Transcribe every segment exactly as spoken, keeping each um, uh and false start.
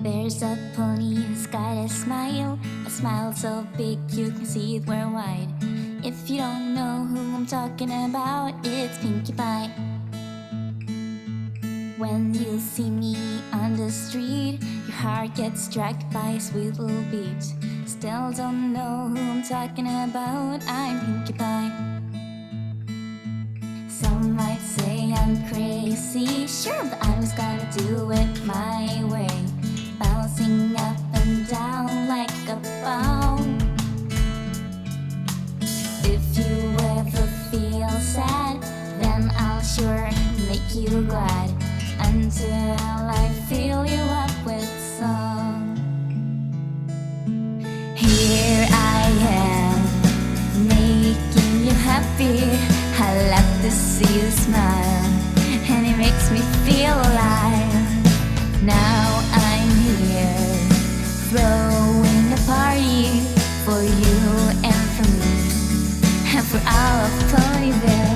There's a pony who's got a smile, a smile so big you can see it worldwide. If you don't know who I'm talking about, it's Pinkie Pie. When you see me on the street, your heart gets struck by a sweet little beat. Still don't know who I'm talking about, I'm Pinkie Pie. Some might say I'm crazy, sure, but I was gonna do it my way, bouncing up and down like a ball. If you ever feel sad, then I'll sure make you glad, until I fill you up with song. Here I am, making you happy. I love to see you smile, and it makes me feel alive. Now I'm here, throwing a party for you and for me, and for all of Ponyville.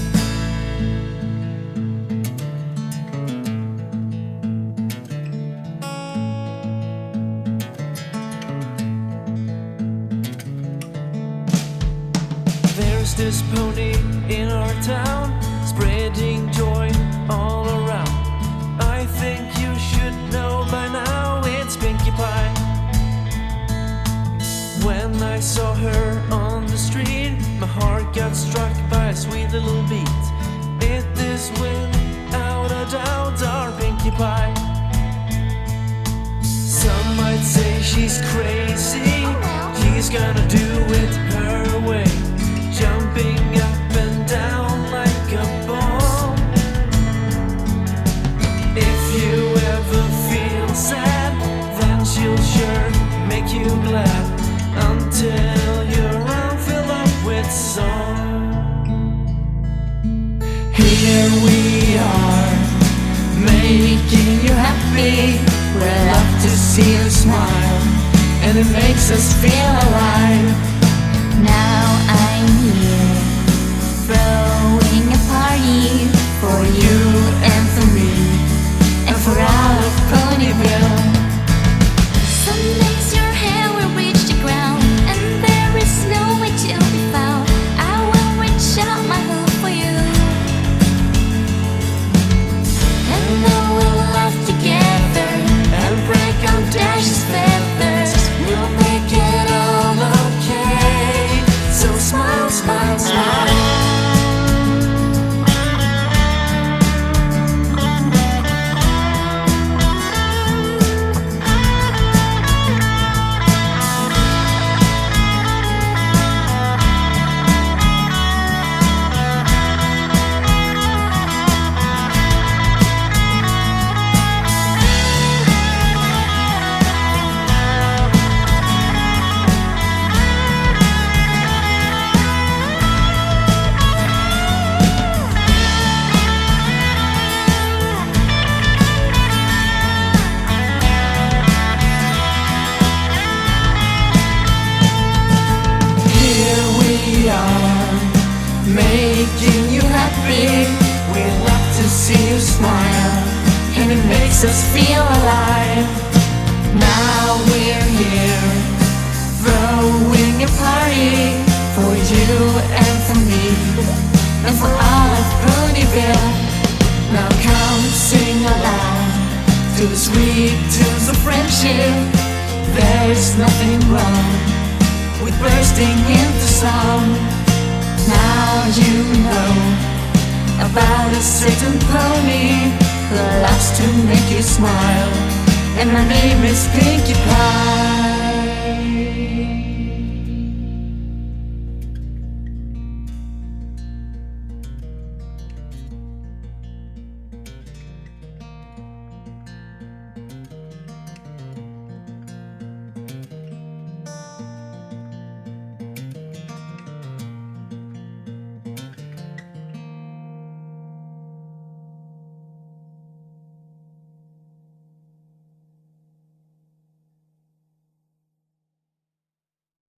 There's this pony in our town, spreading joy all around. I think you should know by now, it's Pinkie Pie. When I saw her on the street, my heart got struck by a sweet little beat. It is without a doubt our Pinkie Pie. Some might say she's crazy, she's gonna do it her way, jumping up and down like a ball. If you ever feel sad, then she'll sure make you glad, until your arm fill up with song. Here we are, making you happy. We love to see you smile, and it makes us feel alive. Now I'm here, throwing a party for you and for me, and for all of Ponyville. Some days your hair will reach the ground, and there is no way to be found. I will reach out my hook for you, and then we'll laugh together and break our dashes feathers. We'll make it all okay. So smile, smile, smile. Making you happy, we love to see you smile, and it makes us feel alive. Now we're here, throwing a party for you and for me, and for all of Ponyville. Now come sing along to the sweet tunes of friendship. There's nothing wrong with bursting into song. Now you know about a certain pony who loves to make you smile, and my name is Pinkie Pie.